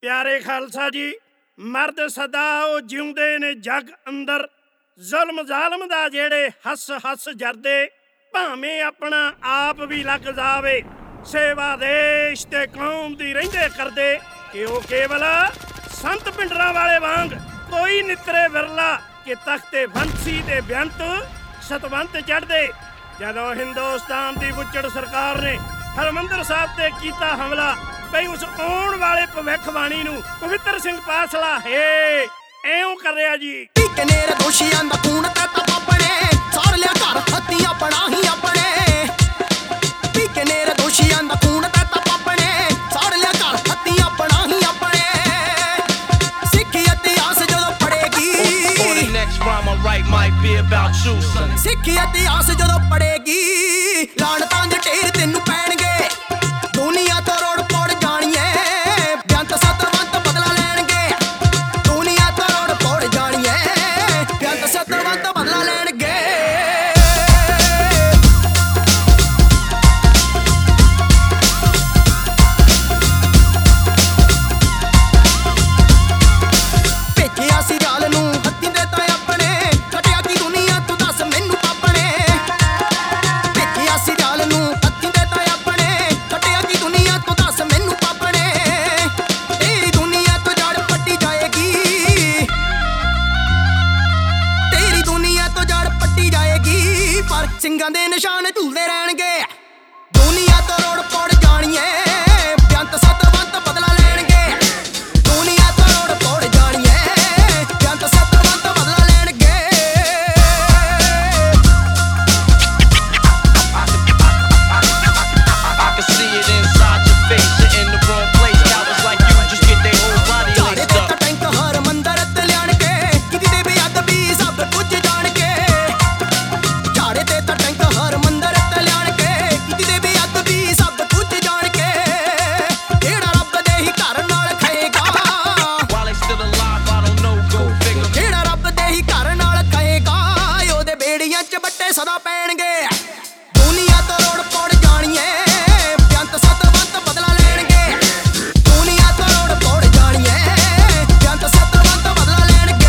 ਪਿਆਰੇ ਖਾਲਸਾ ਜੀ, ਮਰਦ ਸਦਾ ਉਹ ਜਿਉਂਦੇ ਨੇ ਜੱਗ ਅੰਦਰ, ਜ਼ੁਲਮ ਜ਼ਾਲਮ ਦਾ ਜਿਹੜੇ ਹੱਸ ਹੱਸ ਜਰਦੇ, ਭਾਵੇਂ ਆਪਣਾ ਆਪ ਵੀ ਲੱਗ ਜਾਵੇ ਸੇਵਾ ਦੇਸ਼ ਤੇ ਕੌਮ ਦੀ ਰਹਿੰਦੇ ਕਰਦੇ, ਕਿ ਉਹ ਕੇਵਲ ਸੰਤ ਪਿੰਡਰਾਂ ਵਾਲੇ ਵਾਂਗ ਕੋਈ ਨਿਤਰੇ ਵਿਰਲਾ ਕਿ ਤਖਤੇ ਬੰਸੀ ਦੇ ਬੇਅੰਤ ਸਤਵੰਤ ਚੜ੍ਹਦੇ। ਜਦੋਂ ਹਿੰਦੁਸਤਾਨ ਦੀ ਬੁੱਚੜ ਸਰਕਾਰ ਨੇ ਹਰਿਮੰਦਰ ਸਾਹਿਬ ਤੇ ਕੀਤਾ ਹਮਲਾ, ਬਈ ਉਸ ਆਉਣ ਵਾਲੇ ਭਵਿੱਖਬਾਣੀ ਨੂੰ ਪਵਿੱਤਰ ਸਿੰਘ ਪਾਸਲਾ ਹੈ ਐਉਂ ਕਰ ਰਿਹਾ ਜੀ। ਕਿਨੇਰ ਦੋਸ਼ੀਆਂ ਦਾ ਖੂਨ ਤੇ ਤਾਂ ਆਪਣੇ ਸਾੜ ਲਿਆ ਘਰ ਹੱਥੀਂ ਆਪਣਾ ਹੀ ਆਪਣੇ, ਕਿਨੇਰ ਦੋਸ਼ੀਆਂ ਦਾ ਖੂਨ ਤੇ ਤਾਂ ਆਪਣੇ ਸਾੜ ਲਿਆ ਘਰ ਹੱਥੀਂ ਆਪਣਾ ਹੀ ਆਪਣੇ। ਸਿੱਖ ਇਤਿਹਾਸ ਜਦੋਂ ਪੜ੍ਹੇਗੀ, ਸਿੱਖ ਇਤਿਹਾਸ ਜਦੋਂ ਪੜ੍ਹੇਗੀ, ਲਾਣਤਾਂ ਦੇ ਢੇਰ ਤੈਨੂੰ ਪੈਣਗੇ, ਦੁਨੀਆ ਤੋਂ ਰੋੜ ਪੜ ਜਾਣੀਏ, ਬੇਅੰਤ ਸਤਵੰਤ ਬਦਲਾ ਲੈਣਗੇ, ਦੁਨੀਆ ਤੋਂ ਰੋੜ ਪੜ ਜਾਣੀਏ, ਬੇਅੰਤ ਸਤਵੰਤ ਬਦਲਾ ਲੈਣਗੇ। ਭੇਜਿਆ ਸੀ ਜਾਲ ਨੂੰ ਹੱਥੀਂ ਦੇ ਤਾਂ ਆਪਣੇ, ਕੱਟਿਆ ਕੀ ਦੁਨੀਆ ਤੂੰ ਦੱਸ ਮੈਨੂੰ ਆਪਣੇ, ਭੇਜਿਆ ਸੀ ਜਾਲ ਨੂੰ ਹੱਥੀਂ ਦੇ ਤਾਂ ਆਪਣੇ, ਕੱਟਿਆ ਕੀ ਦੁਨੀਆ ਤੂੰ ਦੱਸ ਮੈਨੂੰ ਆਪਣੇ। ਤੇਰੀ ਦੁਨੀਆ ਤੋਂ ਜੜ ਪੱਟੀ ਜਾਏਗੀ, ਤੇਰੀ ਦੁਨੀਆ ਤੋਂ ਜੜ ਪੱਟੀ ਜਾਏਗੀ, ਪਰ ਸਿੰਘਾਂ ਦੇ ਨਿਸ਼ਾਨ ਝੂਲਦੇ ਰਹਿਣਗੇ, ਦੁਨੀਆ ਤੋਂ ਰੋੜ ਪੜ ਜਾਣੀਏ, ਬੇਅੰਤ ਸਤਵੰਤ ਬਦਲਾ ਲੈਣਗੇ, ਦੁਨੀਆ ਤੋਂ ਰੋੜ ਪੜ ਜਾਣੀਏ, ਬੇਅੰਤ ਸਤਵੰਤ ਬਦਲਾ ਲੈਣਗੇ। I can see it inside your face. You're in the wrong place. Cowards like you just get their whole body ਝਾੜੇ laced ਤੇ up. ਤਾਂ ਟੈਂਕ ਹਰਿਮੰਦਰ ਤੇ ਲਿਆਣਗੇ, ਕਿਤੇ ਦੇ ਬੇਅਦਬੀ ਸਭ ਕੁਝ ਜਾਣਗੇ, ਝਾੜੇ ਤੇ ਤਾਂ ਟੈਂਕ ਹਰਿਮੰਦਰ ਤੇ ਲਿਆਣਗੇ, ਕਿਤੇ ਦੇ ਬੇਅਦਬੀ ਸਭ ਕੁਝ ਜਾਣਗੇ। ਜਿਹੜਾ ਰੱਬ ਦੇ ਹੀ ਘਰ ਨਾਲ ਖਾਏਗਾ, While they still alive, I don't know. Go figure. ਜਿਹੜਾ ਰੱਬ ਦੇ ਹੀ ਘਰ ਨਾਲ ਖਾਏਗਾ, ਉਹਦੇ ਬੇੜੀਆਂ 'ਚ ਬੱਟੇ ਸਦਾ ਪੈਣਗੇ, ਦੁਨੀਆ ਤੋਂ ਰੋੜ ਪੜ ਜਾਣੀਏ, ਬੇਅੰਤ ਸਤਵੰਤ ਬਦਲਾ ਲੈਣਗੇ, ਦੁਨੀਆ ਤੋਂ ਰੋੜ ਪੜ ਜਾਣੀਏ, ਬੇਅੰਤ ਸਤਵੰਤ ਬਦਲਾ ਲੈਣਗੇ।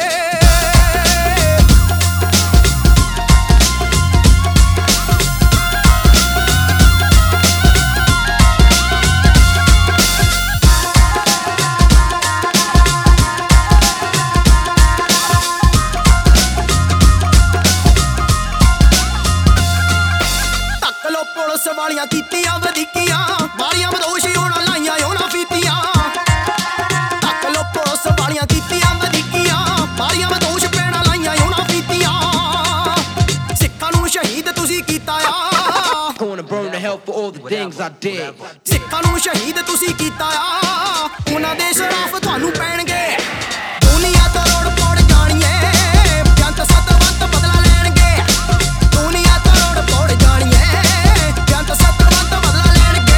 ਧੱਕ ਲੋ ਪੁਲਿਸ ਵਾਲੀਆਂ ਕੀਤੀਆਂ ਵਧੀਕੀਆਂ, ਮਾਰੀਆਂ ਬਦੋਸ਼ੀ ਹੋਣਾ ਲਾਈਆਂ ਉਹਨਾਂ ਫੀਤੀਆਂ, ਧੱਕ ਲੋ ਪੁਲਿਸ ਵਾਲੀਆਂ ਕੀਤੀਆਂ ਵਧੀਕੀਆਂ, ਮਾਰੀਆਂ ਬਦੋਸ਼ ਪੈਣਾ ਲਾਈਆਂ ਉਹਨਾਂ ਫੀਤੀਆਂ। ਸਿੱਖਾਂ ਨੂੰ ਸ਼ਹੀਦ ਤੁਸੀਂ ਕੀਤਾ ਆ, Going to burn to hell for all the things I did. ਸਿੱਖਾਂ ਨੂੰ ਸ਼ਹੀਦ ਤੁਸੀਂ ਕੀਤਾ ਆ, ਉਹਨਾਂ ਦੇ ਸ਼ਰਾਫ ਤੁਹਾਨੂੰ ਪੈਣਗੇ, ਦੁਨੀਆ ਤੋਂ ਰੋੜ ਪੜ ਜਾਣੀਏ, ਬੇਅੰਤ ਸਤਵੰਤ ਬਦਲਾ ਲੈਣਗੇ, ਦੁਨੀਆ ਤੋਂ ਰੋੜ ਪੜ ਜਾਣੀਏ, ਬੇਅੰਤ ਸਤਵੰਤ ਬਦਲਾ ਲੈਣਗੇ।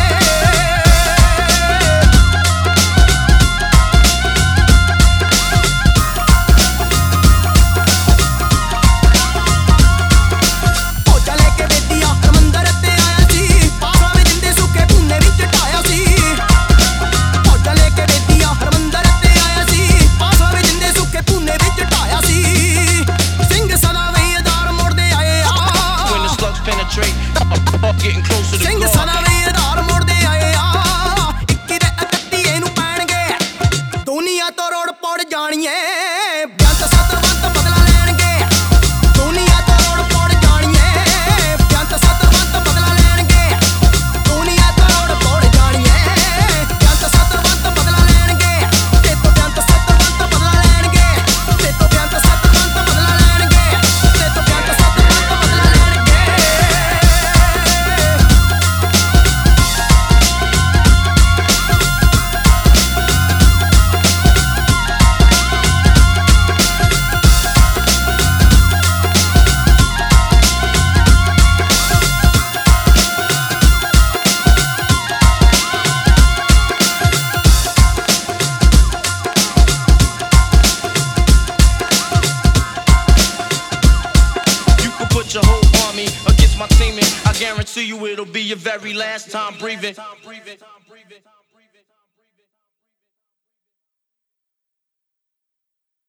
ਫੌਜਾਂ ਲੈ ਕੇ ਬੇਟੀਆਂ ਹਰਿਮੰਦਰ ਤੇ ਆਇਆ ਸੀ, ਪਾਸਾਂ ਵਿੱਚ ਜਿੰਦੇ ਸੁੱਕੇ ਭੂਨੇ ਵਿੱਚ ਢਾਇਆ ਸੀ, ਫੌਜਾਂ ਲੈ ਕੇ ਬੇਟੀਆਂ ਹਰਿਮੰਦਰ ਤੇ ਆਇਆ ਸੀ, ਪਾਸਾਂ ਵਿੱਚ ਜਿੰਦੇ ਸੁੱਕੇ ਭੂਨੇ ਵਿੱਚ ਢਾਇਆ ਸੀ। ਸਿੰਘ ਸਦਾ ਵਈ ਆਧਾਰ ਮੋੜਦੇ ਆਏ ਆ, When the slugs penetrate, getting closer to Singh God. ਸਦਾ ਵਈ ਆਧਾਰ ਮੋੜਦੇ ਆਏ ਆ, 21 ਦੇ 31 ਇਹਨੂੰ ਪੈਣਗੇ, ਦੁਨੀਆ ਤੋਂ ਰੋੜ ਪੜ ਜਾਣੀਏ, ਬੇਅੰਤ ਸਤਵੰਤ ਬਦਲਾ ਲੈਣਗੇ, ਦੁਨੀਆ ਤੋਂ ਰੋੜ ਪੜ ਜਾਣੀਏ, ਬੇਅੰਤ ਸਤਵੰਤ ਬਦਲਾ ਲੈਣਗੇ, ਦੁਨੀਆ ਤੋਂ ਰੋੜ ਪੜ ਜਾਣੀਏ, ਬੇਅੰਤ ਸਤਵੰਤ ਬਦਲਾ ਲੈਣਗੇ, ਤੇ ਤੋਂ ਬੇਅੰਤ ਸਤਵੰਤ ਬਦਲਾ ਲੈਣਗੇ, ਤੇ ਤੋਂ ਬੇਅੰਤ ਸਤਵੰਤ ਬਦਲਾ ਲੈਣਗੇ, ਤੇ ਤੋਂ ਬੇਅੰਤ ਸਤਵੰਤ ਬਦਲਾ ਲੈਣਗੇ। You can put your whole army against my team, and I guarantee you it'll be your very last time breathing.